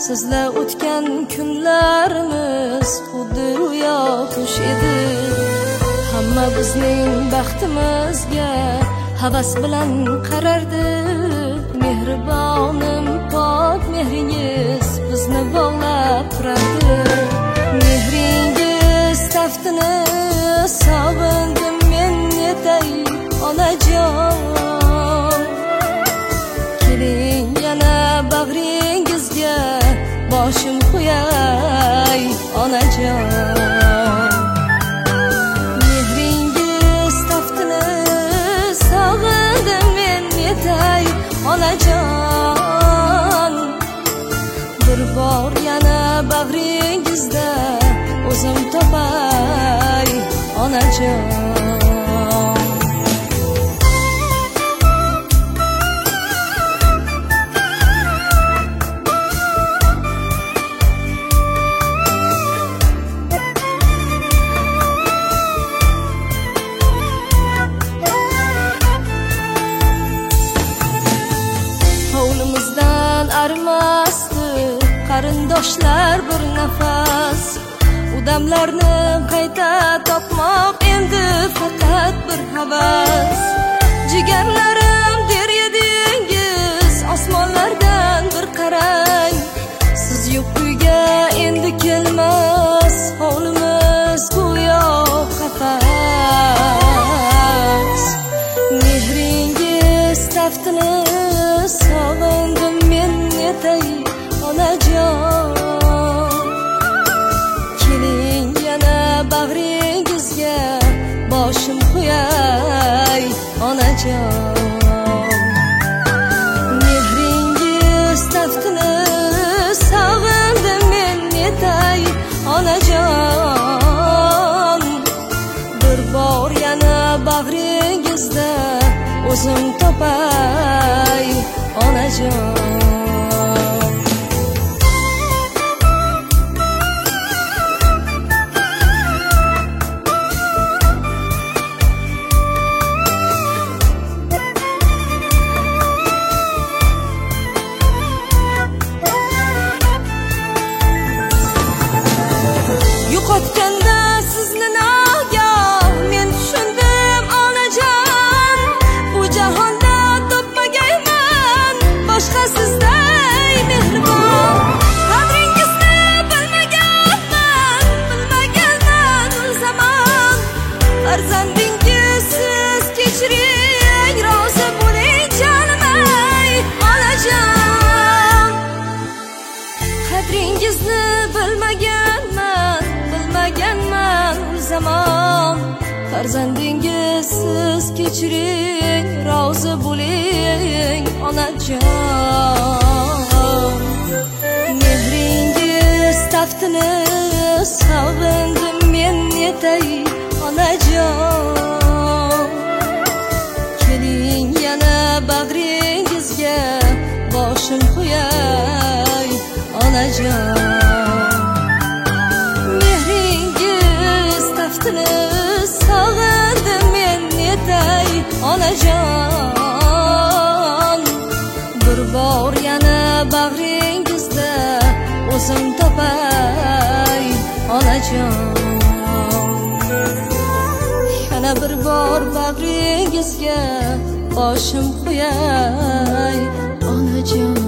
Sizlar o'tgan kunlarimiz xuddi ro'yo tush edi. Hamma bizning baxtimizga havas bilan qarardi. Mehribonim pok mehringiz bizni bog'lab turardi. Mehringiz taftini sog'indim men yetay onajon. Keling yana bag'ringizga boshim qo'yay onajon. Mehringiz taftini sog'indim men yetay onajon. Bir bor yana bag'ringizda o'zim topay onajon. Hovlimizdan arimasdi qarindoshlar bir nafas. Udamlarni qayta topmoq endi faqat bir havas. Jigarlarim der edingiz osmonlardan bir qarang. Siz yo'q uyga endi kelmas hovlimiz go'yo qafas. Mehringiz taftini sog'indim men yetay onajon. Keling yana bag'ringizga boshim qo'yay onajon. Mehringiz taftini sog'indim men yetay onajon. Bir bor yana bag'ringizda o'zim topay onajon. Yo'qotganda sizni nagah men tushundim onajon. Bu jahonda topmagayman boshqa sizday mehribon. Qadringizni bilmaganman u zamon. Farzandingiz siz kechiring rozi bo'ling jonim-ay onajon. Qadringizni bilmaganman u zamon. Farzandingiz siz kechiring rozi bo'ling onajon. Mehringiz taftini sog'indim men yetay onajon. Keling yana bag'ringizga boshim qo'yay onajon. Mehringiz taftini sog'indim men yetay onajon. Bir bor yana bag'ringizda o'zim topay onajon. Yana bir bor bag'ringizga boshim qo'yay onajon.